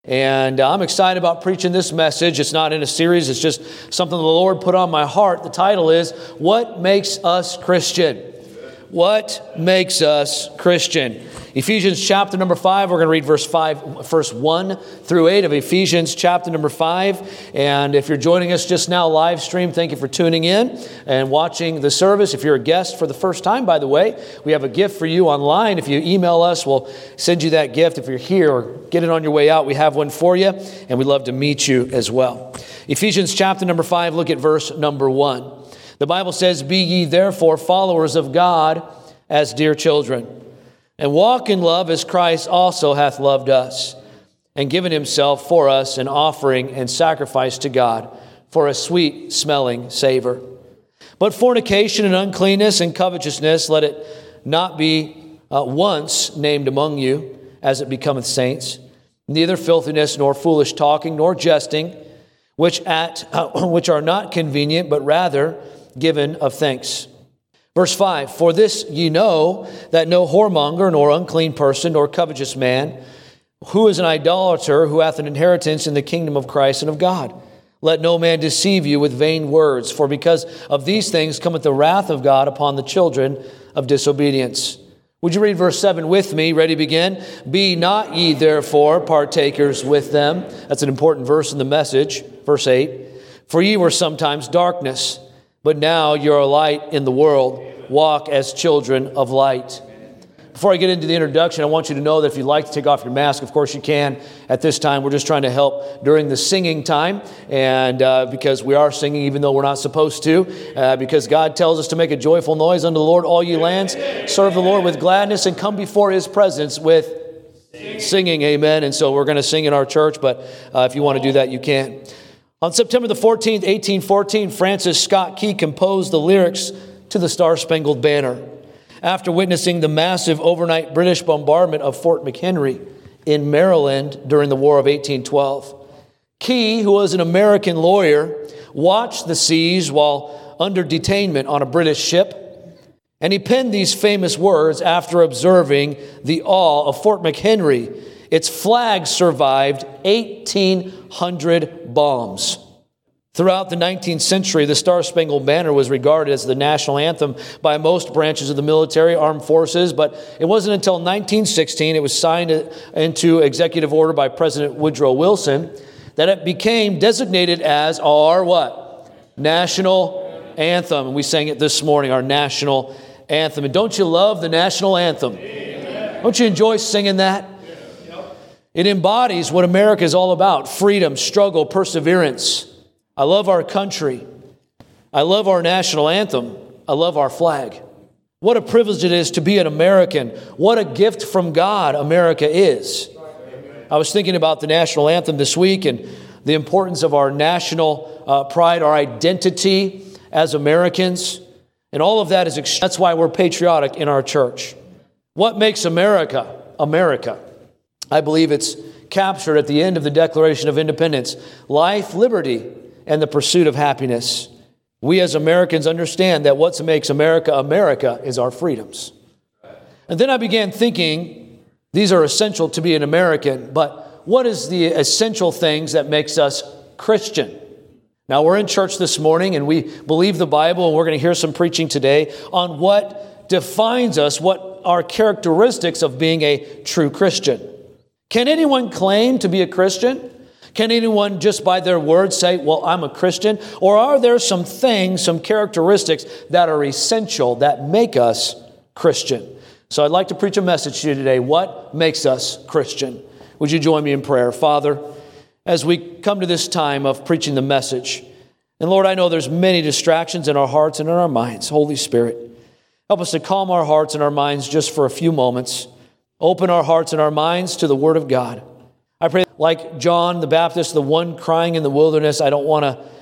And I'm excited about preaching this message. It's not in a series. It's just something the Lord put on my heart. The title is, What Makes Us Christian? What makes us Christian? Ephesians chapter number 5, we're going to read verse 1 through 8 of Ephesians chapter number 5. And if you're joining us just now live stream, thank you for tuning in and watching the service. If you're a guest for the first time, by the way, we have a gift for you online. If you email us, we'll send you that gift. If you're here or get it on your way out, we have one for you, and we'd love to meet you as well. Ephesians chapter number 5, look at verse number 1. The Bible says, Be ye therefore followers of God as dear children, and walk in love as Christ also hath loved us, and given himself for us an offering and sacrifice to God for a sweet-smelling savor. But fornication and uncleanness and covetousness, let it not be once named among you, as it becometh saints, neither filthiness, nor foolish talking, nor jesting, which are not convenient, but rather given of thanks. Verse 5, For this ye know, that no whoremonger, nor unclean person, nor covetous man, who is an idolater, who hath an inheritance in the kingdom of Christ and of God. Let no man deceive you with vain words, for because of these things cometh the wrath of God upon the children of disobedience. Would you read verse 7 with me? Ready, begin. Be not ye therefore partakers with them. That's an important verse in the message. Verse 8, For ye were sometimes darkness, but now you're a light in the world. Walk as children of light. Before I get into the introduction, I want you to know that if you'd like to take off your mask, of course you can. At this time, we're just trying to help during the singing time, and because we are singing even though we're not supposed to, because God tells us to make a joyful noise unto the Lord, all ye lands. Serve the Lord with gladness and come before his presence with singing. Amen. And so we're going to sing in our church, but if you want to do that, you can. On September the 14th, 1814, Francis Scott Key composed the lyrics to the Star-Spangled Banner after witnessing the massive overnight British bombardment of Fort McHenry in Maryland during the War of 1812. Key, who was an American lawyer, watched the seas while under detainment on a British ship, and he penned these famous words after observing the awe of Fort McHenry. Its flag survived 1,800 bombs. Throughout the 19th century, the Star-Spangled Banner was regarded as the national anthem by most branches of the military, armed forces, but it wasn't until 1916, it was signed into executive order by President Woodrow Wilson, that it became designated as our what? National anthem. And we sang it this morning, our national anthem. And don't you love the national anthem? Amen. Don't you enjoy singing that? It embodies what America is all about: freedom, struggle, perseverance. I love our country. I love our national anthem. I love our flag. What a privilege it is to be an American. What a gift from God America is. I was thinking about the national anthem this week and the importance of our national pride, our identity as Americans. And all of that is, that's why we're patriotic in our church. What makes America, America? I believe it's captured at the end of the Declaration of Independence: life, liberty, and the pursuit of happiness. We as Americans understand that what makes America, America is our freedoms. And then I began thinking, these are essential to be an American, but what is the essential things that makes us Christian? Now, we're in church this morning and we believe the Bible, and we're going to hear some preaching today on what defines us, what are characteristics of being a true Christian. Can anyone claim to be a Christian? Can anyone just by their words say, well, I'm a Christian? Or are there some things, some characteristics that are essential that make us Christian? So I'd like to preach a message to you today. What makes us Christian? Would you join me in prayer? Father, as we come to this time of preaching the message, and Lord, I know there's many distractions in our hearts and in our minds. Holy Spirit, help us to calm our hearts and our minds just for a few moments. Open our hearts and our minds to the Word of God. I pray, like John the Baptist, the one crying in the wilderness, I don't want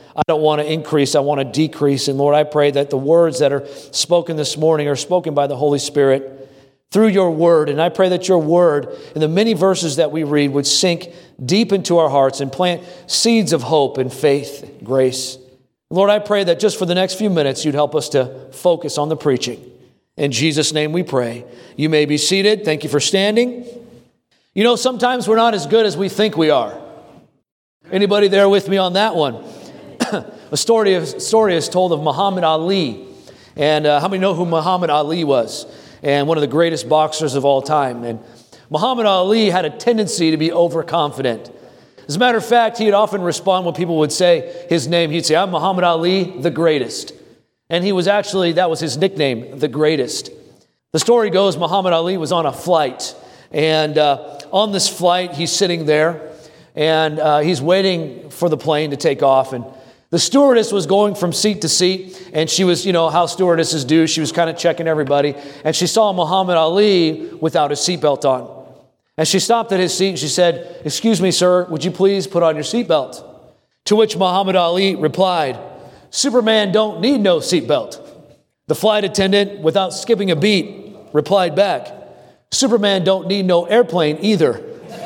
to increase, I want to decrease. And Lord, I pray that the words that are spoken this morning are spoken by the Holy Spirit through your Word. And I pray that your Word, in the many verses that we read, would sink deep into our hearts and plant seeds of hope and faith and grace. Lord, I pray that just for the next few minutes, you'd help us to focus on the preaching. In Jesus' name we pray. You may be seated. Thank you for standing. You know, sometimes we're not as good as we think we are. Anybody there with me on that one? A story is told of Muhammad Ali. And how many know who Muhammad Ali was? And one of the greatest boxers of all time. And Muhammad Ali had a tendency to be overconfident. As a matter of fact, he'd often respond when people would say his name. He'd say, "I'm Muhammad Ali, the greatest." And that was his nickname, the greatest. The story goes, Muhammad Ali was on a flight. And on this flight, he's sitting there. And he's waiting for the plane to take off. And the stewardess was going from seat to seat. And she was, how stewardesses do. She was kind of checking everybody. And she saw Muhammad Ali without his seatbelt on. And she stopped at his seat and she said, "Excuse me, sir, would you please put on your seatbelt?" To which Muhammad Ali replied, "Superman don't need no seatbelt." The flight attendant, without skipping a beat, replied back, "Superman don't need no airplane either."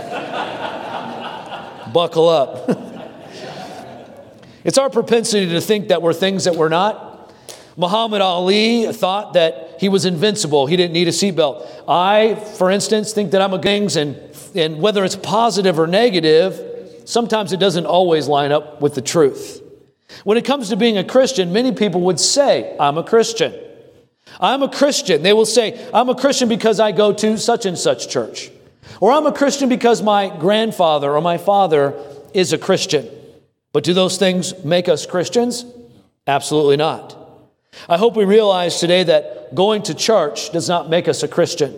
Buckle up. It's our propensity to think that we're things that we're not. Muhammad Ali thought that he was invincible. He didn't need a seatbelt. I, for instance, think that I'm a gangs, and whether it's positive or negative, sometimes it doesn't always line up with the truth. When it comes to being a Christian, many people would say, "I'm a Christian." I'm a Christian. They will say, "I'm a Christian because I go to such and such church." Or "I'm a Christian because my grandfather or my father is a Christian." But do those things make us Christians? Absolutely not. I hope we realize today that going to church does not make us a Christian.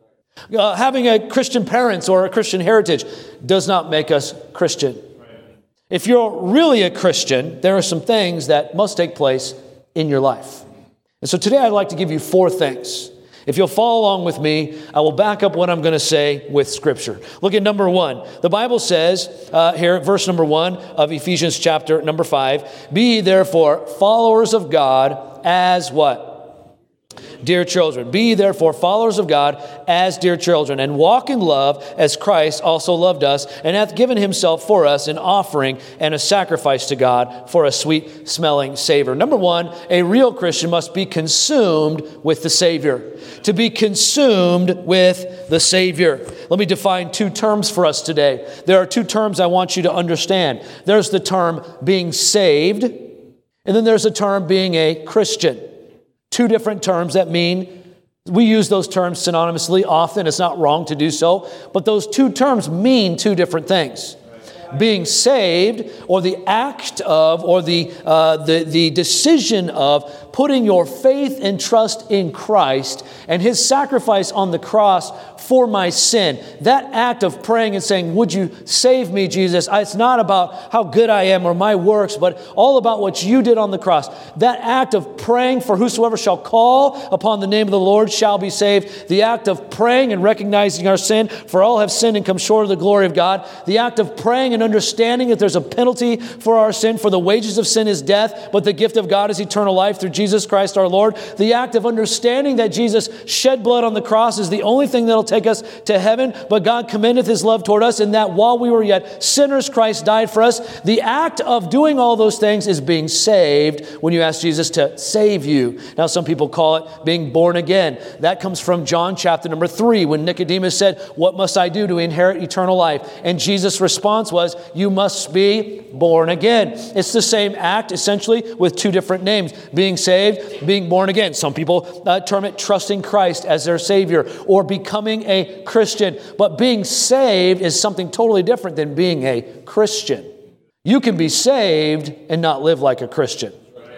Having a Christian parents or a Christian heritage does not make us Christian. If you're really a Christian, there are some things that must take place in your life. And so today I'd like to give you 4 things. If you'll follow along with me, I will back up what I'm going to say with Scripture. Look at number 1. The Bible says here, verse number 1 of Ephesians chapter number 5, "Be ye therefore followers of God as" what? "Dear children. Be ye therefore followers of God as dear children, and walk in love as Christ also loved us, and hath given himself for us an offering and a sacrifice to God for a sweet smelling savor." Number 1, a real Christian must be consumed with the Savior. To be consumed with the Savior. Let me define 2 terms for us today. There are 2 terms I want you to understand. There's the term being saved, and then there's the term being a Christian. 2 different terms that mean, we use those terms synonymously often. It's not wrong to do so. But those 2 terms mean 2 different things. Being saved, or the act of, or the decision of putting your faith and trust in Christ and His sacrifice on the cross for my sin. That act of praying and saying, "Would you save me, Jesus?" It's not about how good I am or my works, but all about what you did on the cross. That act of praying for whosoever shall call upon the name of the Lord shall be saved. The act of praying and recognizing our sin, for all have sinned and come short of the glory of God. The act of praying and understanding that there's a penalty for our sin, for the wages of sin is death, but the gift of God is eternal life through Jesus Christ our Lord. The act of understanding that Jesus shed blood on the cross is the only thing that'll take us to heaven, but God commendeth His love toward us in that while we were yet sinners, Christ died for us. The act of doing all those things is being saved when you ask Jesus to save you. Now, some people call it being born again. That comes from John chapter number 3, when Nicodemus said, "What must I do to inherit eternal life?" And Jesus' response was, "You must be born again." It's the same act, essentially, with 2 different names. Being saved, being born again. Some people term it trusting Christ as their Savior or becoming a Christian. But being saved is something totally different than being a Christian. You can be saved and not live like a Christian.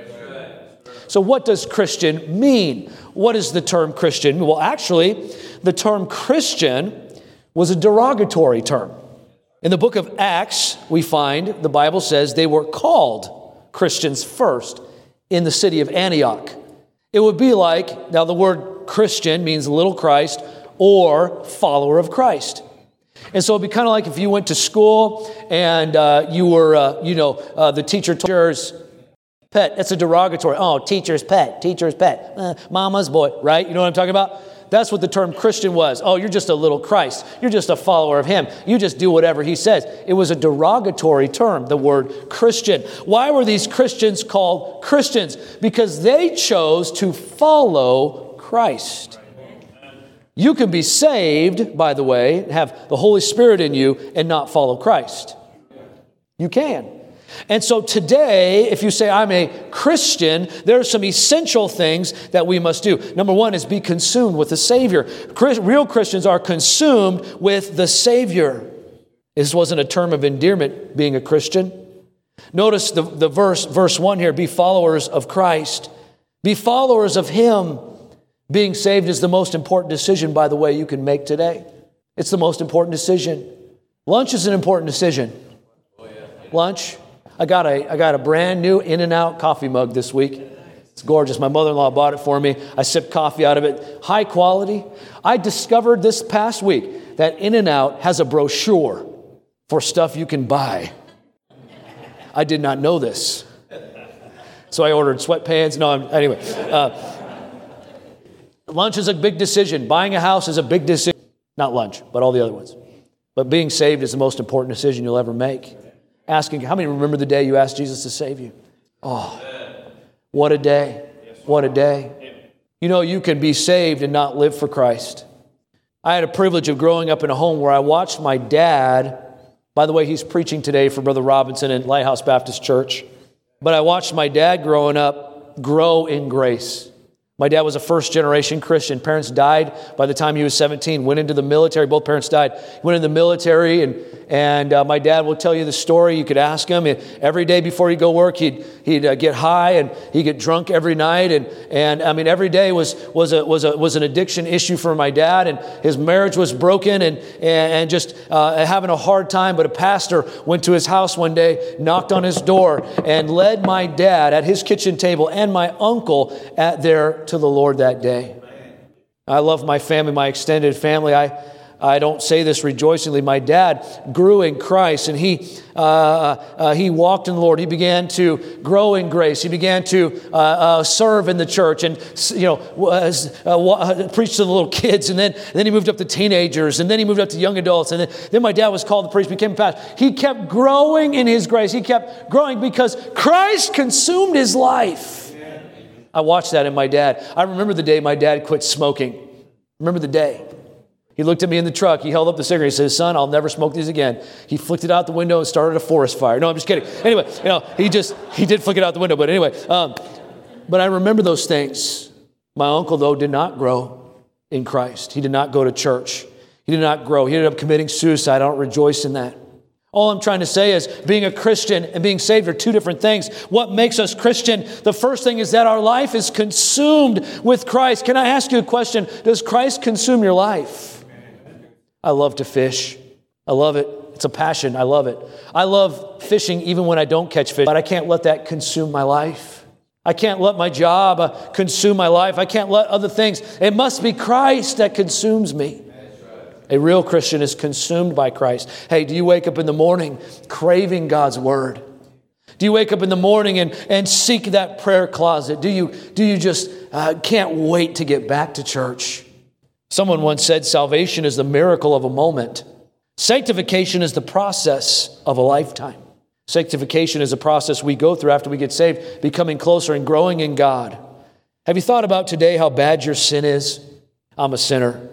So what does Christian mean? What is the term Christian? Well, actually, the term Christian was a derogatory term. In the book of Acts, we find the Bible says they were called Christians first in the city of Antioch. It would be like, now the word Christian means little Christ or follower of Christ. And so it'd be kind of like if you went to school and you were, the teacher told yours pet. That's a derogatory. "Oh, teacher's pet, mama's boy," right? You know what I'm talking about? That's what the term Christian was. "Oh, you're just a little Christ. You're just a follower of Him. You just do whatever He says." It was a derogatory term, the word Christian. Why were these Christians called Christians? Because they chose to follow Christ. You can be saved, by the way, have the Holy Spirit in you and not follow Christ. You can. And so today, if you say, I'm a Christian, there are some essential things that we must do. Number one is be consumed with the Savior. Real Christians are consumed with the Savior. This wasn't a term of endearment, being a Christian. Notice the verse 1 here, be followers of Christ. Be followers of Him. Being saved is the most important decision, by the way, you can make today. It's the most important decision. Lunch is an important decision. Lunch. I got a brand new In-N-Out coffee mug this week. It's gorgeous. My mother-in-law bought it for me. I sipped coffee out of it. High quality. I discovered this past week that In-N-Out has a brochure for stuff you can buy. I did not know this. So I ordered sweatpants. Anyway. Lunch is a big decision. Buying a house is a big decision. Not lunch, but all the other ones. But being saved is the most important decision you'll ever make. Asking, how many remember the day you asked Jesus to save you? Oh, what a day. What a day. You know, you can be saved and not live for Christ. I had a privilege of growing up in a home where I watched my dad. By the way, he's preaching today for Brother Robinson at Lighthouse Baptist Church. But I watched my dad growing up grow in grace. My dad was a first-generation Christian. Parents died by the time he was 17. Went into the military. Both parents died. Went in the military, and my dad will tell you the story. You could ask him. Every day before he'd go work, he'd get high and he'd get drunk every night. And I mean, every day was an addiction issue for my dad. And his marriage was broken and just having a hard time. But a pastor went to his house one day, knocked on his door, and led my dad at his kitchen table and my uncle to the Lord that day. I love my family, my extended family. I don't say this rejoicingly. My dad grew in Christ, and he walked in the Lord. He began to grow in grace. He began to serve in the church, and preach to the little kids. And then he moved up to teenagers, and then he moved up to young adults. And then my dad was called to preach, became a pastor. He kept growing in his grace. He kept growing because Christ consumed his life. I watched that in my dad. I remember the day my dad quit smoking. Remember the day. He looked at me in the truck. He held up the cigarette. He said, son, I'll never smoke these again. He flicked it out the window and started a forest fire. No, I'm just kidding. Anyway, he did flick it out the window. But anyway, but I remember those things. My uncle, though, did not grow in Christ. He did not go to church. He did not grow. He ended up committing suicide. I don't rejoice in that. All I'm trying to say is being a Christian and being saved are two different things. What makes us Christian? The first thing is that our life is consumed with Christ. Can I ask you a question? Does Christ consume your life? I love to fish. I love it. It's a passion. I love it. I love fishing even when I don't catch fish, but I can't let that consume my life. I can't let my job consume my life. I can't let other things. It must be Christ that consumes me. A real Christian is consumed by Christ. Hey, do you wake up in the morning craving God's word? Do you wake up in the morning and seek that prayer closet? Do you just can't wait to get back to church? Someone once said salvation is the miracle of a moment. Sanctification is the process of a lifetime. Sanctification is a process we go through after we get saved, becoming closer and growing in God. Have you thought about today how bad your sin is? I'm a sinner.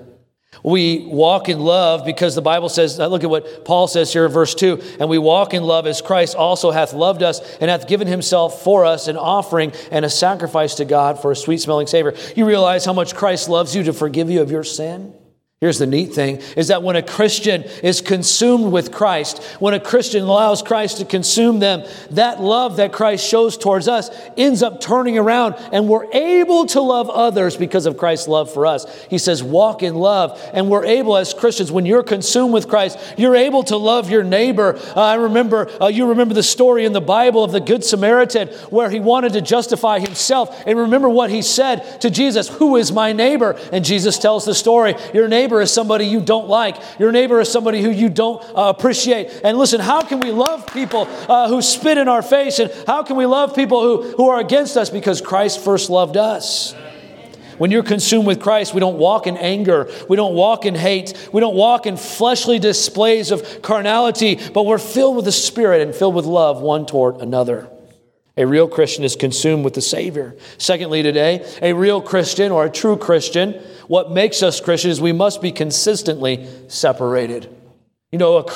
We walk in love because the Bible says, look at what Paul says here in verse 2, and we walk in love as Christ also hath loved us and hath given himself for us an offering and a sacrifice to God for a sweet-smelling savor. You realize how much Christ loves you to forgive you of your sin? Here's the neat thing, is that when a Christian is consumed with Christ, when a Christian allows Christ to consume them, that love that Christ shows towards us ends up turning around, and we're able to love others because of Christ's love for us. He says, walk in love. And we're able as Christians, when you're consumed with Christ, you're able to love your neighbor. You remember the story in the Bible of the Good Samaritan where he wanted to justify himself. And remember what he said to Jesus, who is my neighbor? And Jesus tells the story, your neighbor is somebody you don't like. Your neighbor is somebody who you don't appreciate. And listen, how can we love people who spit in our face? And how can we love people who are against us? Because Christ first loved us. When you're consumed with Christ, we don't walk in anger. We don't walk in hate. We don't walk in fleshly displays of carnality, but we're filled with the Spirit and filled with love one toward another. A real Christian is consumed with the Savior. Secondly today, a real Christian or a true Christian, what makes us Christians is we must be consistently separated. You know, a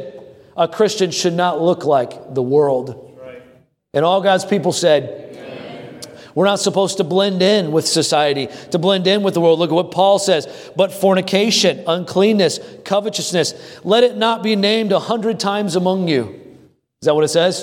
Christian should not look like the world. Right. And all God's people said, we're not supposed to blend in with society, to blend in with the world. Look at what Paul says. But fornication, uncleanness, covetousness, let it not be named 100 times among you. Is that what it says?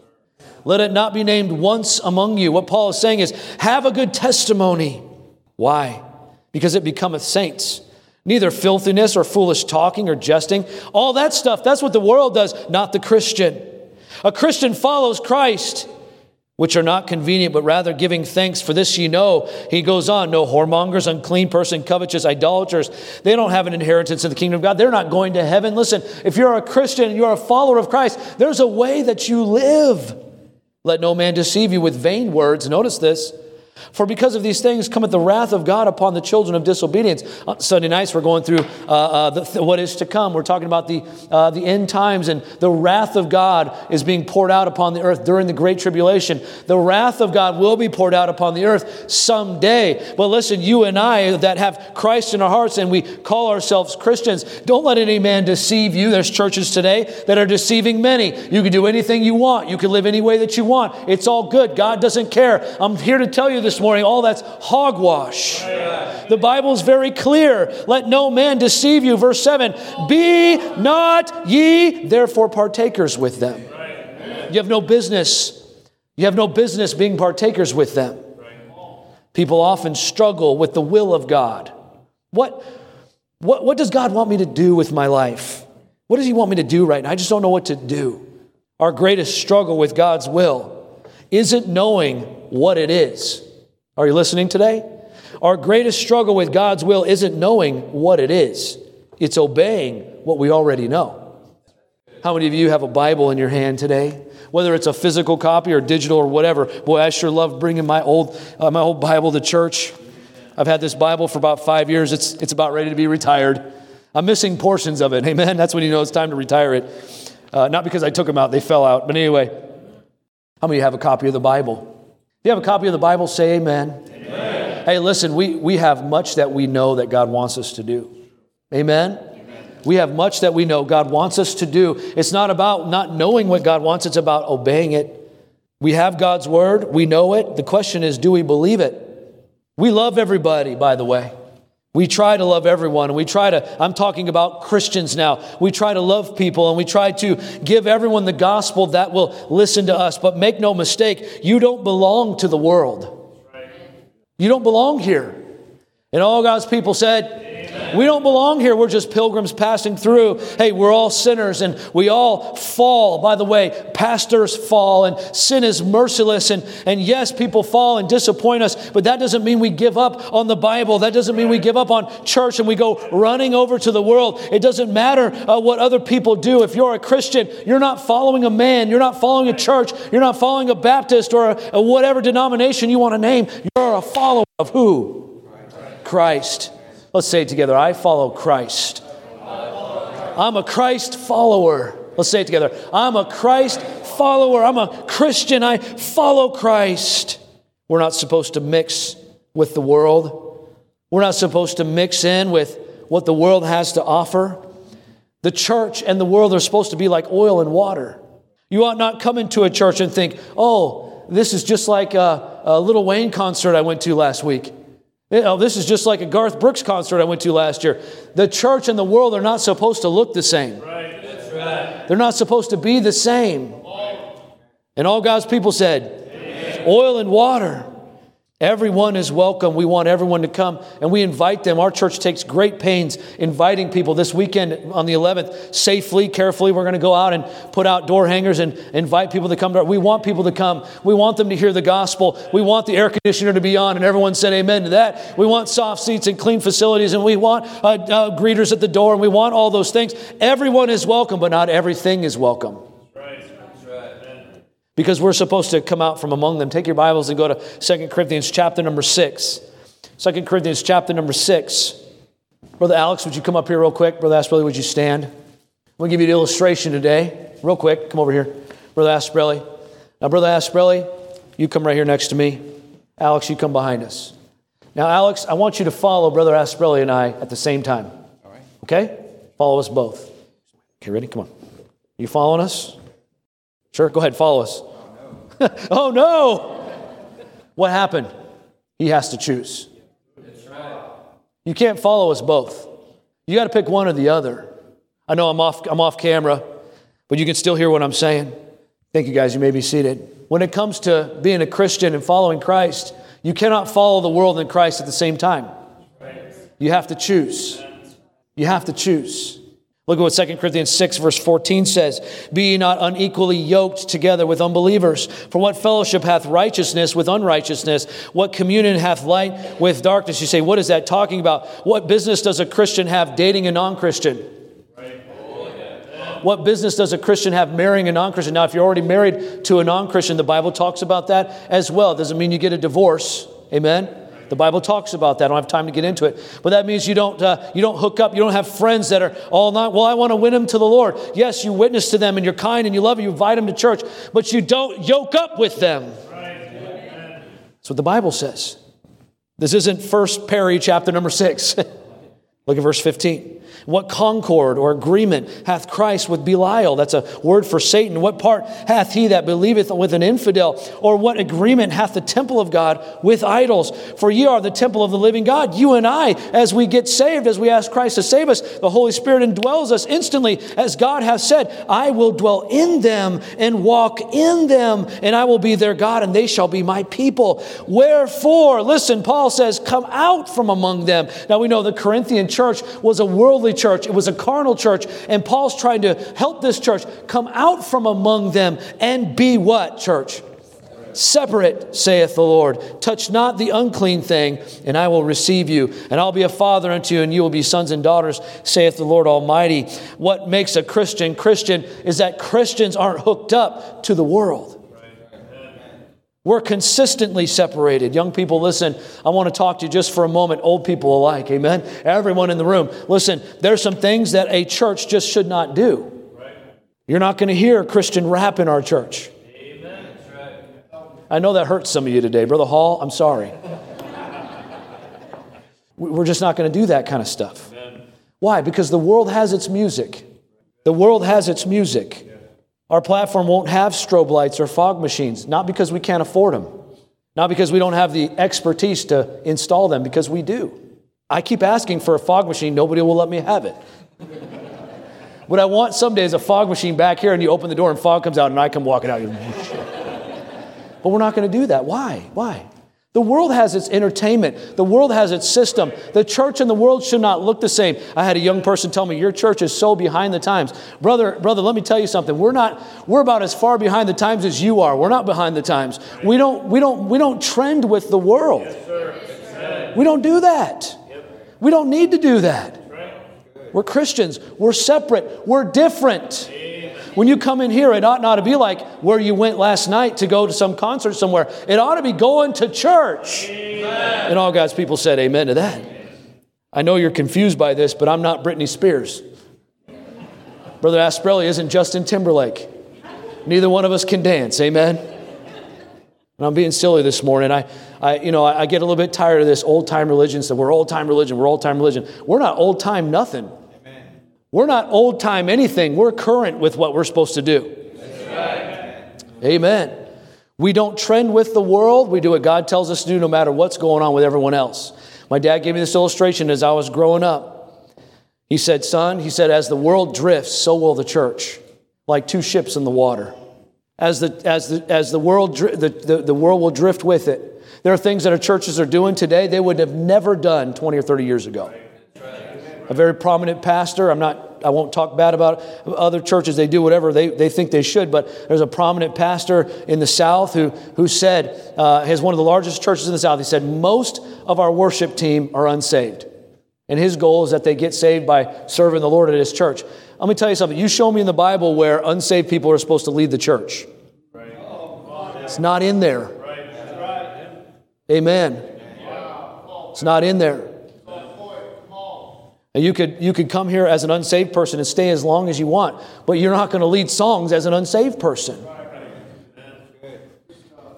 Let it not be named once among you. What Paul is saying is, have a good testimony. Why? Because it becometh saints. Neither filthiness or foolish talking or jesting. All that stuff, that's what the world does, not the Christian. A Christian follows Christ, which are not convenient, but rather giving thanks. For this ye know, he goes on, no whoremongers, unclean person, covetous, idolaters. They don't have an inheritance in the kingdom of God. They're not going to heaven. Listen, if you're a Christian, you're a follower of Christ, there's a way that you live. Let no man deceive you with vain words. Notice this. For because of these things cometh the wrath of God upon the children of disobedience. On Sunday nights, we're going through what is to come. We're talking about the end times, and the wrath of God is being poured out upon the earth during the Great Tribulation. The wrath of God will be poured out upon the earth someday. But listen, you and I that have Christ in our hearts and we call ourselves Christians, don't let any man deceive you. There's churches today that are deceiving many. You can do anything you want. You can live any way that you want. It's all good. God doesn't care. I'm here to tell you this morning, all that's hogwash. The Bible is very clear. Let no man deceive you. Verse 7, be not ye therefore partakers with them. You have no business. You have no business being partakers with them. People often struggle with the will of God. What does God want me to do with my life? What does He want me to do right now? I just don't know what to do. Our greatest struggle with God's will isn't knowing what it is. Are you listening today? Our greatest struggle with God's will isn't knowing what it is. It's obeying what we already know. How many of you have a Bible in your hand today? Whether it's a physical copy or digital or whatever. Boy, I sure love bringing my old Bible to church. I've had this Bible for about 5 years. It's about ready to be retired. I'm missing portions of it. Amen. That's when you know it's time to retire it. Not because I took them out. They fell out. But anyway, how many of you have a copy of the Bible? If you have a copy of the Bible, say amen. Amen. Hey, listen, we have much that we know that God wants us to do. Amen? Amen? We have much that we know God wants us to do. It's not about not knowing what God wants. It's about obeying it. We have God's Word. We know it. The question is, do we believe it? We love everybody, by the way. We try to love everyone. And I'm talking about Christians now. We try to love people and we try to give everyone the gospel that will listen to us. But make no mistake, you don't belong to the world. You don't belong here. And all God's people said, we don't belong here. We're just pilgrims passing through. Hey, we're all sinners and we all fall. By the way, pastors fall and sin is merciless. And yes, people fall and disappoint us, but that doesn't mean we give up on the Bible. That doesn't mean we give up on church and we go running over to the world. It doesn't matter what other people do. If you're a Christian, you're not following a man. You're not following a church. You're not following a Baptist or a whatever denomination you want to name. You're a follower of who? Christ. Let's say it together. I follow Christ. I'm a Christ follower. Let's say it together. I'm a Christ follower. I'm a Christian. I follow Christ. We're not supposed to mix with the world. We're not supposed to mix in with what the world has to offer. The church and the world are supposed to be like oil and water. You ought not come into a church and think, oh, this is just like a Lil Wayne concert I went to last week. This is just like a Garth Brooks concert I went to last year. The church and the world are not supposed to look the same. Right. That's right. They're not supposed to be the same. And all God's people said, amen. Oil and water. Everyone is welcome. We want everyone to come and we invite them. Our church takes great pains inviting people. This weekend on the 11th, safely, carefully, we're going to go out and put out door hangers and invite people to come. We want people to come. We want them to hear the gospel. We want the air conditioner to be on, and everyone said amen to that. We want soft seats and clean facilities, and we want greeters at the door, and we want all those things. Everyone is welcome, but not everything is welcome. Because we're supposed to come out from among them. Take your Bibles and go to 2 Corinthians chapter number 6. 2 Corinthians chapter number 6. Brother Alex, would you come up here real quick? Brother Asprelli, would you stand? I'm going to give you an illustration today. Real quick, come over here. Brother Asprelli. Now, Brother Asprelli, you come right here next to me. Alex, you come behind us. Now, Alex, I want you to follow Brother Asprelli and I at the same time. All right. Okay? Follow us both. Okay, ready? Come on. You following us? Sure, go ahead, follow us. Oh, no. Oh, no! What happened? He has to choose. That's right. You can't follow us both. You got to pick one or the other. I know I'm off camera, but you can still hear what I'm saying. Thank you, guys. You may be seated. When it comes to being a Christian and following Christ, you cannot follow the world and Christ at the same time. You have to choose. You have to choose. Look at what 2 Corinthians 6 verse 14 says. Be ye not unequally yoked together with unbelievers. For what fellowship hath righteousness with unrighteousness? What communion hath light with darkness? You say, what is that talking about? What business does a Christian have dating a non-Christian? What business does a Christian have marrying a non-Christian? Now, if you're already married to a non-Christian, the Bible talks about that as well. It doesn't mean you get a divorce. Amen? The Bible talks about that. I don't have time to get into it. But that means you don't hook up. You don't have friends that are all night. Well, I want to win them to the Lord. Yes, you witness to them and you're kind and you love them. You invite them to church. But you don't yoke up with them. That's what the Bible says. This isn't 1 Perry chapter number 6. Look at verse 15. What concord or agreement hath Christ with Belial? That's a word for Satan. What part hath he that believeth with an infidel? Or what agreement hath the temple of God with idols? For ye are the temple of the living God. You and I, as we get saved, as we ask Christ to save us, the Holy Spirit indwells us instantly. As God has said, I will dwell in them and walk in them, and I will be their God, and they shall be my people. Wherefore, listen, Paul says, come out from among them. Now we know the Corinthian church was a worldly church. It was a carnal church. And Paul's trying to help this church come out from among them and be what, church? Separate, saith the Lord. Touch not the unclean thing, and I will receive you. And I'll be a father unto you, and you will be sons and daughters, saith the Lord Almighty. What makes a Christian Christian is that Christians aren't hooked up to the world. We're consistently separated. Young people, listen, I want to talk to you just for a moment, old people alike, amen? Everyone in the room, listen, there's some things that a church just should not do. You're not going to hear Christian rap in our church. Amen. I know that hurts some of you today. Brother Hall, I'm sorry. We're just not going to do that kind of stuff. Why? Because the world has its music. The world has its music. Our platform won't have strobe lights or fog machines, not because we can't afford them, not because we don't have the expertise to install them, because we do. I keep asking for a fog machine. Nobody will let me have it. What I want someday is a fog machine back here, and you open the door and fog comes out and I come walking out. But we're not going to do that. Why? Why? The world has its entertainment. The world has its system. The church and the world should not look the same. I had a young person tell me, your church is so behind the times. Brother, let me tell you something. We're about as far behind the times as you are. We're not behind the times. We don't trend with the world. We don't do that. We don't need to do that. We're Christians. We're separate. We're different. When you come in here, it ought not to be like where you went last night to go to some concert somewhere. It ought to be going to church. Amen. And all God's people said amen to that. I know you're confused by this, but I'm not Britney Spears. Brother Asprelli isn't Justin Timberlake. Neither one of us can dance. Amen. And I'm being silly this morning. I get a little bit tired of this old-time religion. So we're old-time religion. We're old-time religion. We're not old-time nothing. We're not old-time anything. We're current with what we're supposed to do. Right. Amen. We don't trend with the world. We do what God tells us to do no matter what's going on with everyone else. My dad gave me this illustration as I was growing up. He said, son, as the world drifts, so will the church, like two ships in the water. As the world will drift with it. There are things that our churches are doing today they would have never done 20 or 30 years ago. A very prominent pastor, I won't talk bad about other churches. They do whatever they think they should, but there's a prominent pastor in the South who said, has one of the largest churches in the South. He said, most of our worship team are unsaved. And his goal is that they get saved by serving the Lord at his church. Let me tell you something. You show me in the Bible where unsaved people are supposed to lead the church. It's not in there. Amen. It's not in there. And you could come here as an unsaved person and stay as long as you want, but you're not going to lead songs as an unsaved person.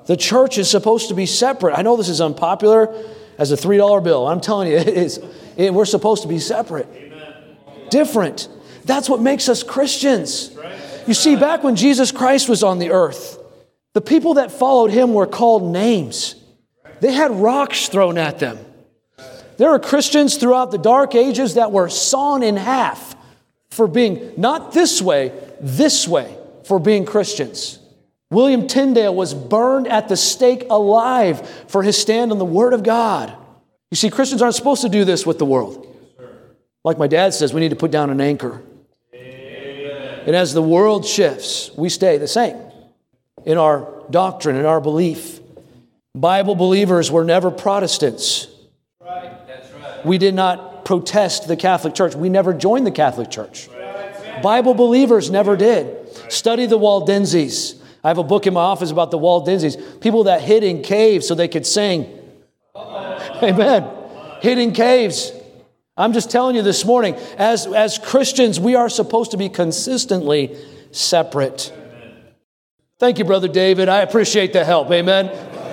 The church is supposed to be separate. I know this is unpopular as a $3 bill. I'm telling you, we're supposed to be separate. Amen. Different. That's what makes us Christians. Right. You see, back when Jesus Christ was on the earth, the people that followed him were called names. They had rocks thrown at them. There were Christians throughout the dark ages that were sawn in half for being not this way, for being Christians. William Tyndale was burned at the stake alive for his stand on the Word of God. You see, Christians aren't supposed to do this with the world. Like my dad says, we need to put down an anchor. Amen. And as the world shifts, we stay the same in our doctrine, in our belief. Bible believers were never Protestants. Right. That's right. We did not protest the Catholic Church. We never joined the Catholic Church. Right. Bible believers never did. Study the Waldenses. I have a book in my office about the Waldenses. People that hid in caves so they could sing. Amen. Hid in caves. I'm just telling you this morning, as Christians, we are supposed to be consistently separate. Thank you, Brother David. I appreciate the help. Amen.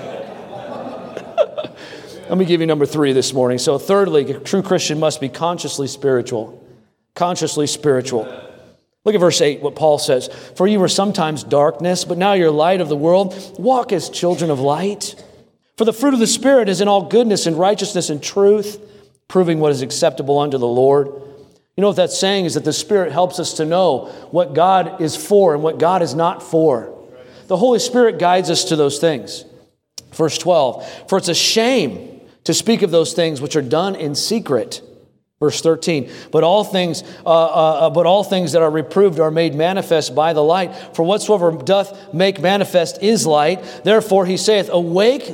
Let me give you number 3 this morning. So thirdly, a true Christian must be consciously spiritual. Consciously spiritual. Look at verse 8, what Paul says. For you were sometimes darkness, but now you're light of the world. Walk as children of light. For the fruit of the Spirit is in all goodness and righteousness and truth, proving what is acceptable unto the Lord. You know what that's saying is that the Spirit helps us to know what God is for and what God is not for. The Holy Spirit guides us to those things. Verse 12, for it's a shame to speak of those things which are done in secret. Verse 13, but all things that are reproved are made manifest by the light. For whatsoever doth make manifest is light. Therefore he saith, awake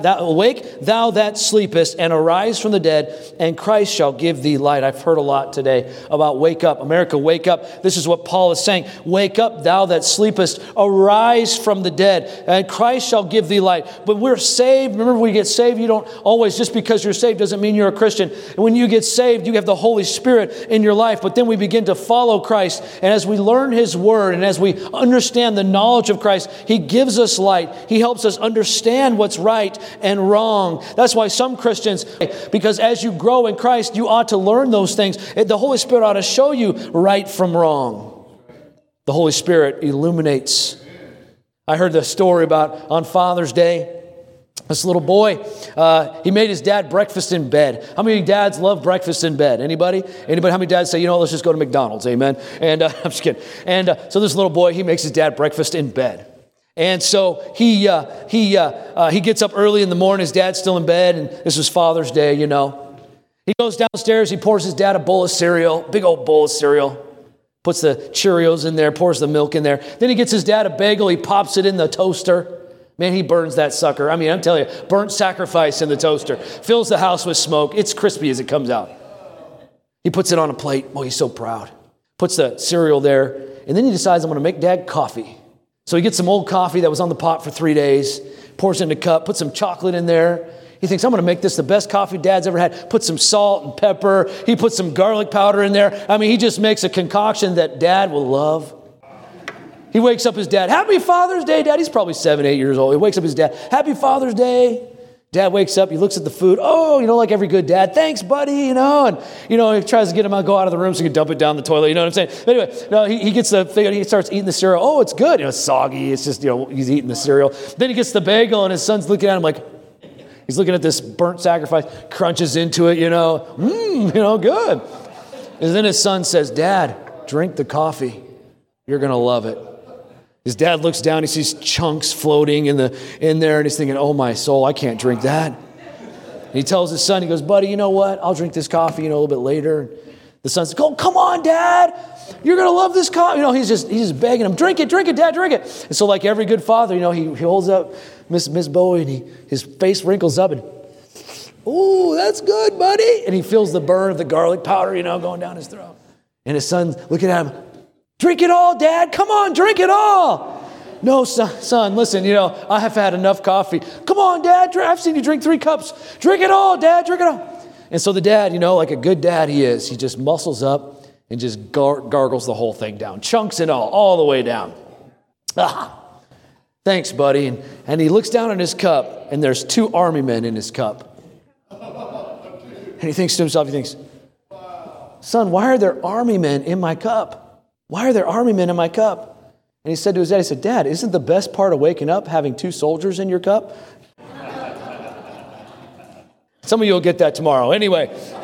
thou that sleepest, and arise from the dead, and Christ shall give thee light. I've heard a lot today about wake up. America, wake up. This is what Paul is saying. Wake up, thou that sleepest, arise from the dead, and Christ shall give thee light. But we're saved. Remember, we get saved. You don't always, just because you're saved doesn't mean you're a Christian. And when you get saved, you have the Holy Spirit in your life, but then we begin to follow Christ. And as we learn His Word and as we understand the knowledge of Christ, He gives us light. He helps us understand what's right and wrong. That's why some Christians, because as you grow in Christ, you ought to learn those things. The Holy Spirit ought to show you right from wrong. The Holy Spirit illuminates. I heard the story about on Father's Day, this little boy, he made his dad breakfast in bed. How many dads love breakfast in bed? Anybody? How many dads say, let's just go to McDonald's? Amen. And I'm just kidding. And so this little boy, he makes his dad breakfast in bed. And so he gets up early in the morning. His dad's still in bed, and this was Father's Day, He goes downstairs. He pours his dad a bowl of cereal, big old bowl of cereal. Puts the Cheerios in there, pours the milk in there. Then he gets his dad a bagel. He pops it in the toaster. Man, he burns that sucker. I'm telling you, burnt sacrifice in the toaster. Fills the house with smoke. It's crispy as it comes out. He puts it on a plate. Boy, he's so proud. Puts the cereal there. And then he decides, I'm going to make Dad coffee. So he gets some old coffee that was on the pot for 3 days. Pours it in a cup. Puts some chocolate in there. He thinks, I'm going to make this the best coffee Dad's ever had. Put some salt and pepper. He puts some garlic powder in there. He just makes a concoction that Dad will love. He wakes up his dad. Happy Father's Day, Dad. He's probably 7, 8 years old. He wakes up his dad. Happy Father's Day. Dad wakes up. He looks at the food. Oh, like every good dad. Thanks, buddy. And, he tries to get him to go out of the room so he can dump it down the toilet. You know what I'm saying? But anyway, no, he gets the thing. He starts eating the cereal. Oh, it's good. It's soggy. It's just, he's eating the cereal. Then he gets the bagel and his son's looking at him like, he's looking at this burnt sacrifice, crunches into it, good. And then his son says, Dad, drink the coffee. You're going to love it. His dad looks down, he sees chunks floating in there, and he's thinking, oh my soul, I can't drink that. And he tells his son, he goes, buddy, you know what? I'll drink this coffee, a little bit later. The son says, oh, come on, Dad. You're going to love this coffee. He's just begging him, drink it, Dad, drink it. And so like every good father, he holds up Miss Bowie, and his face wrinkles up, and, ooh, that's good, buddy. And he feels the burn of the garlic powder, going down his throat. And his son's looking at him, drink it all, Dad. Come on, drink it all. No, son, listen, I have had enough coffee. Come on, Dad. I've seen you drink 3 cups. Drink it all, Dad. Drink it all. And so the dad, like a good dad he is, he just muscles up and just gargles the whole thing down. Chunks and all the way down. Thanks, buddy. And he looks down in his cup, and there's 2 army men in his cup. And he thinks to himself, son, why are there army men in my cup? Why are there army men in my cup? And he said to his dad, he said, Dad, isn't the best part of waking up having 2 soldiers in your cup? Some of you will get that tomorrow. Anyway.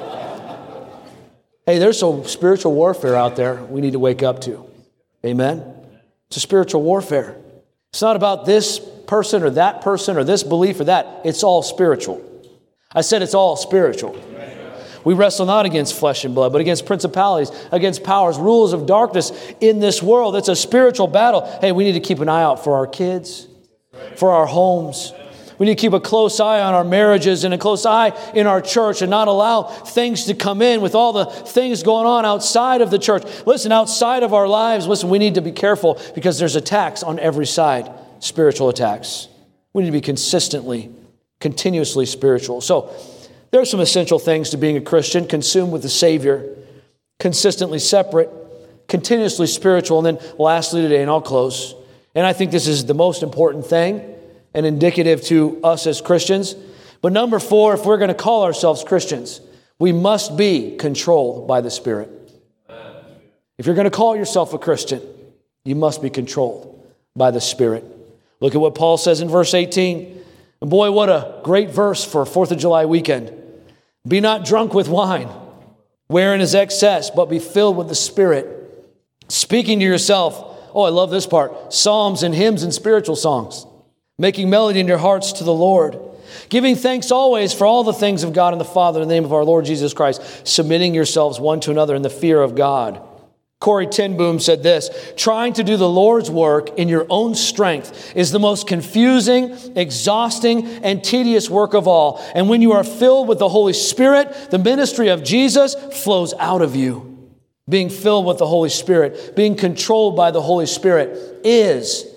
Hey, there's some spiritual warfare out there we need to wake up to. Amen? It's a spiritual warfare. It's not about this person or this belief or that. It's all spiritual. I said it's all spiritual. We wrestle not against flesh and blood, but against principalities, against powers, rulers of darkness in this world. It's a spiritual battle. Hey, we need to keep an eye out for our kids, for our homes. We need to keep a close eye on our marriages and a close eye in our church and not allow things to come in with all the things going on outside of the church. Listen, outside of our lives, listen, we need to be careful because there's attacks on every side, spiritual attacks. We need to be continuously spiritual. So there are some essential things to being a Christian: consumed with the Savior, consistently separate, continuously spiritual, and then lastly today, and I'll close, and I think this is the most important thing and indicative to us as Christians. But number 4, if we're going to call ourselves Christians, we must be controlled by the Spirit. If you're going to call yourself a Christian, you must be controlled by the Spirit. Look at what Paul says in verse 18. And boy, what a great verse for 4th of July weekend. Be not drunk with wine, wherein is excess, but be filled with the Spirit, speaking to yourself. Oh, I love this part. Psalms and hymns and spiritual songs, making melody in your hearts to the Lord, giving thanks always for all the things of God and the Father in the name of our Lord Jesus Christ, submitting yourselves one to another in the fear of God. Corrie ten Boom said this: trying to do the Lord's work in your own strength is the most confusing, exhausting, and tedious work of all. And when you are filled with the Holy Spirit, the ministry of Jesus flows out of you. Being filled with the Holy Spirit, being controlled by the Holy Spirit is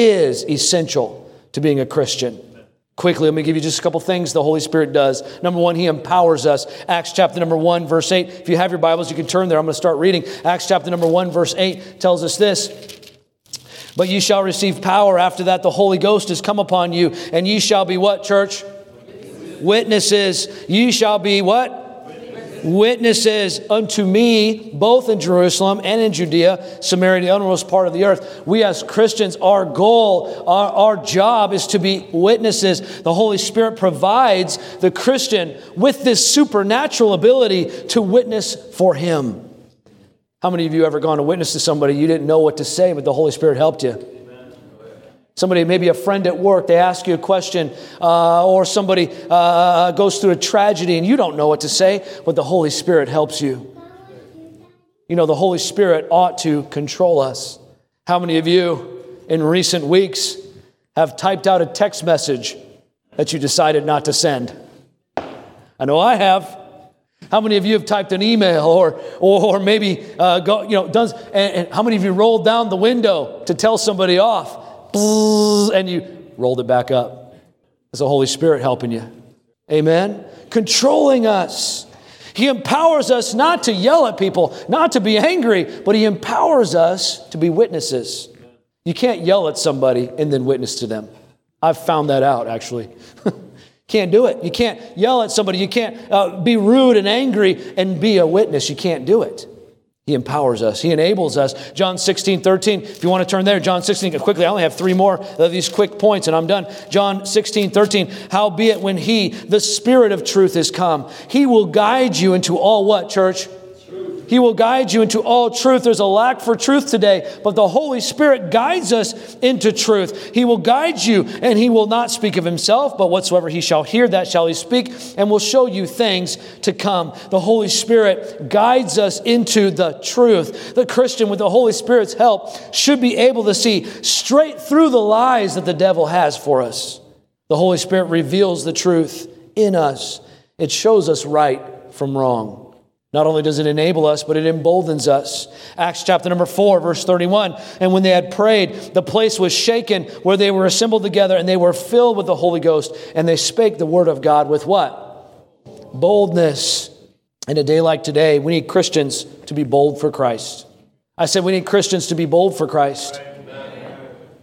essential to being a Christian. Quickly, let me give you just a couple things the Holy Spirit does. Number 1, He empowers us. Acts chapter number 1, verse 8. If you have your Bibles, you can turn there. I'm going to start reading. Acts chapter number 1, verse 8 tells us this: but ye shall receive power. After that, the Holy Ghost is come upon you, and ye shall be what, church? Witnesses. Ye shall be what? Witnesses unto me, both in Jerusalem and in Judea, Samaria, the uttermost part of the earth. We as Christians, our goal, our job is to be witnesses. The Holy Spirit provides the Christian with this supernatural ability to witness for Him. How many of you ever gone to witness to somebody you didn't know what to say, but the Holy Spirit helped you? Somebody, maybe a friend at work, they ask you a question, or somebody goes through a tragedy and you don't know what to say, but the Holy Spirit helps you. You know, the Holy Spirit ought to control us. How many of you in recent weeks have typed out a text message that you decided not to send? I know I have. How many of you have typed an email or maybe done? And how many of you rolled down the window to tell somebody off? And you rolled it back up. It's the Holy Spirit helping you. Amen? Controlling us. He empowers us not to yell at people, not to be angry, but He empowers us to be witnesses. You can't yell at somebody and then witness to them. I've found that out, actually. Can't do it. You can't yell at somebody. You can't be rude and angry and be a witness. You can't do it. He empowers us. He enables us. John 16:13. If you want to turn there, John 16, quickly, I only have 3 more of these quick points and I'm done. John 16:13. Howbeit when He, the Spirit of truth, is come, He will guide you into all what, church? He will guide you into all truth. There's a lack for truth today, but the Holy Spirit guides us into truth. He will guide you, and He will not speak of Himself, but whatsoever He shall hear, that shall He speak, and will show you things to come. The Holy Spirit guides us into the truth. The Christian, with the Holy Spirit's help, should be able to see straight through the lies that the devil has for us. The Holy Spirit reveals the truth in us. It shows us right from wrong. Not only does it enable us, but it emboldens us. Acts chapter number 4, verse 31. And when they had prayed, the place was shaken where they were assembled together, and they were filled with the Holy Ghost, and they spake the word of God with what? Boldness. In a day like today, we need Christians to be bold for Christ. I said we need Christians to be bold for Christ.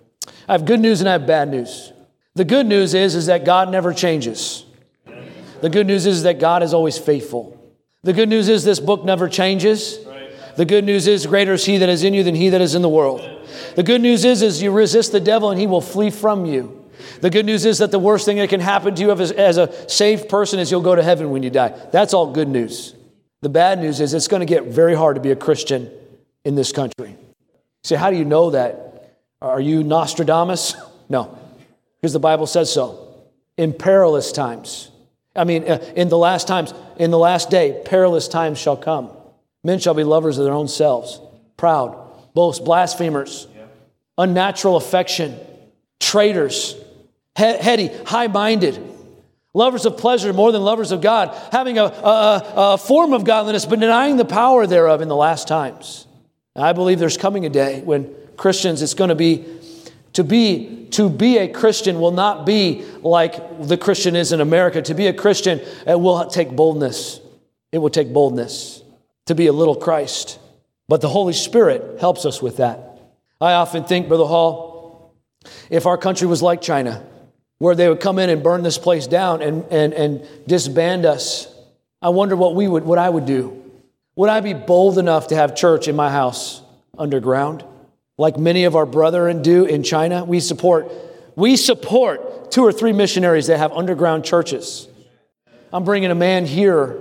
I have good news and I have bad news. The good news is that God never changes. The good news is that God is always faithful. The good news is this book never changes. The good news is greater is He that is in you than he that is in the world. The good news is you resist the devil and he will flee from you. The good news is that the worst thing that can happen to you as a saved person is you'll go to heaven when you die. That's all good news. The bad news is it's going to get very hard to be a Christian in this country. So how do you know that? Are you Nostradamus? No, because the Bible says so. In perilous times. In the last day, perilous times shall come. Men shall be lovers of their own selves, proud, boast, blasphemers, unnatural affection, traitors, heady, high-minded, lovers of pleasure more than lovers of God, having a form of godliness, but denying the power thereof in the last times. And I believe there's coming a day when Christians, it's going to be a Christian will not be like the Christian is in America. To be a Christian, it will take boldness. It will take boldness to be a little Christ. But the Holy Spirit helps us with that. I often think, Brother Hall, if our country was like China, where they would come in and burn this place down and disband us, I wonder what I would do. Would I be bold enough to have church in my house underground? Like many of our brethren do in China, we support 2 or 3 missionaries that have underground churches. I'm bringing a man here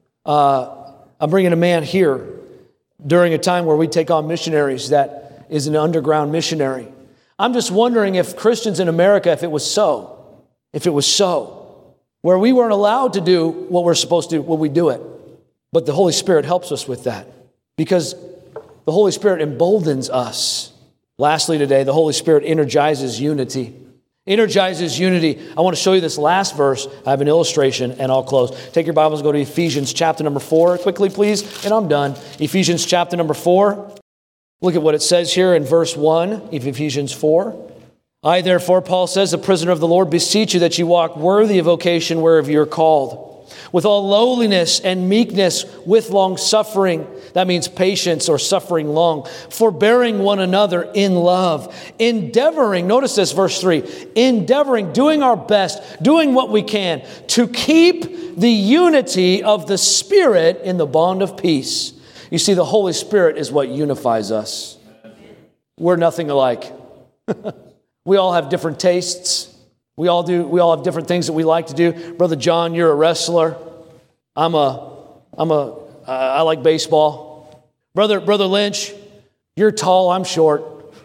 during a time where we take on missionaries that is an underground missionary. I'm just wondering if Christians in America, if it was so, where we weren't allowed to do what we're supposed to, would we do it? But the Holy Spirit helps us with that because the Holy Spirit emboldens us. Lastly today, the Holy Spirit energizes unity. Energizes unity. I want to show you this last verse. I have an illustration and I'll close. Take your Bibles, go to Ephesians chapter number 4 quickly, please, and I'm done. Ephesians chapter number 4. Look at what it says here in verse 1 of Ephesians 4. I, therefore, Paul says, the prisoner of the Lord, beseech you that you walk worthy of vocation whereof you are called, with all lowliness and meekness, with long suffering. That means patience or suffering long. Forbearing one another in love. Endeavoring, notice this, verse 3. Endeavoring, doing our best, doing what we can to keep the unity of the Spirit in the bond of peace. You see, the Holy Spirit is what unifies us. We're nothing alike. We all have different tastes. We all have different things that we like to do. Brother John, you're a wrestler. I like baseball. Brother Lynch, you're tall, I'm short.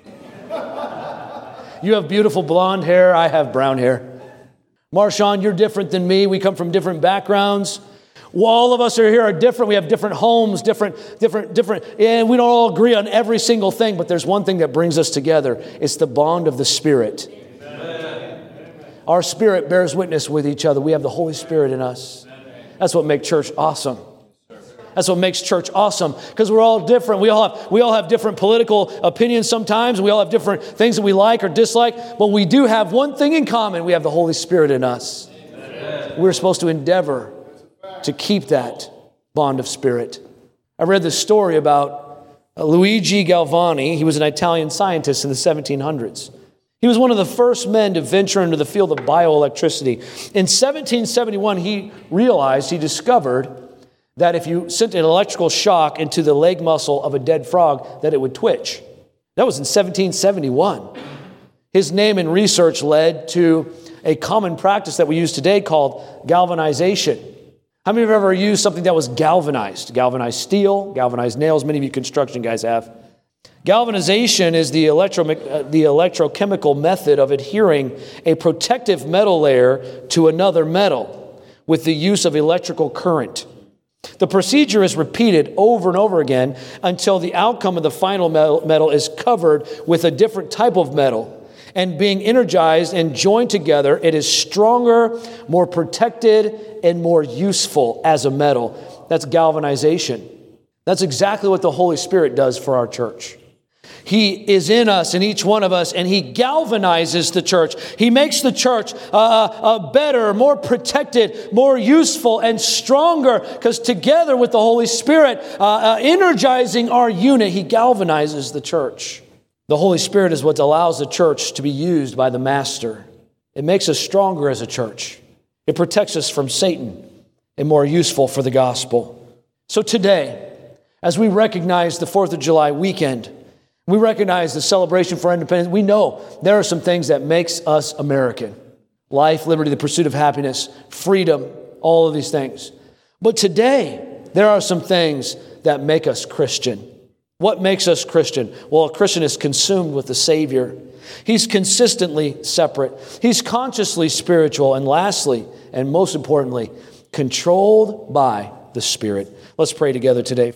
You have beautiful blonde hair, I have brown hair. Marshawn, you're different than me. We come from different backgrounds. Well, all of us are different. We have different homes, different, and we don't all agree on every single thing, but there's one thing that brings us together. It's the bond of the Spirit. Amen. Our spirit bears witness with each other. We have the Holy Spirit in us. That's what makes church awesome. That's what makes church awesome, because we're all different. We all have different political opinions sometimes. We all have different things that we like or dislike, but we do have one thing in common. We have the Holy Spirit in us. Amen. We're supposed to endeavor to keep that bond of spirit. I read this story about Luigi Galvani. He was an Italian scientist in the 1700s. He was one of the first men to venture into the field of bioelectricity. In 1771, he discovered that if you sent an electrical shock into the leg muscle of a dead frog, that it would twitch. That was in 1771. His name and research led to a common practice that we use today called galvanization. How many of you have ever used something that was galvanized? Galvanized steel, galvanized nails. Many of you construction guys have. Galvanization is the electrochemical method of adhering a protective metal layer to another metal with the use of electrical current. The procedure is repeated over and over again until the outcome of the final metal is covered with a different type of metal. And being energized and joined together, it is stronger, more protected, and more useful as a metal. That's galvanization. That's exactly what the Holy Spirit does for our church. He is in us, in each one of us, and He galvanizes the church. He makes the church better, more protected, more useful, and stronger, because together with the Holy Spirit energizing our unit, He galvanizes the church. The Holy Spirit is what allows the church to be used by the Master. It makes us stronger as a church. It protects us from Satan and more useful for the gospel. So today, as we recognize the 4th of July weekend, we recognize the celebration for independence, we know there are some things that makes us American. Life, liberty, the pursuit of happiness, freedom, all of these things. But today, there are some things that make us Christian. What makes us Christian? Well, a Christian is consumed with the Savior. He's consistently separate. He's consciously spiritual. And lastly, and most importantly, controlled by the Spirit. Let's pray together today.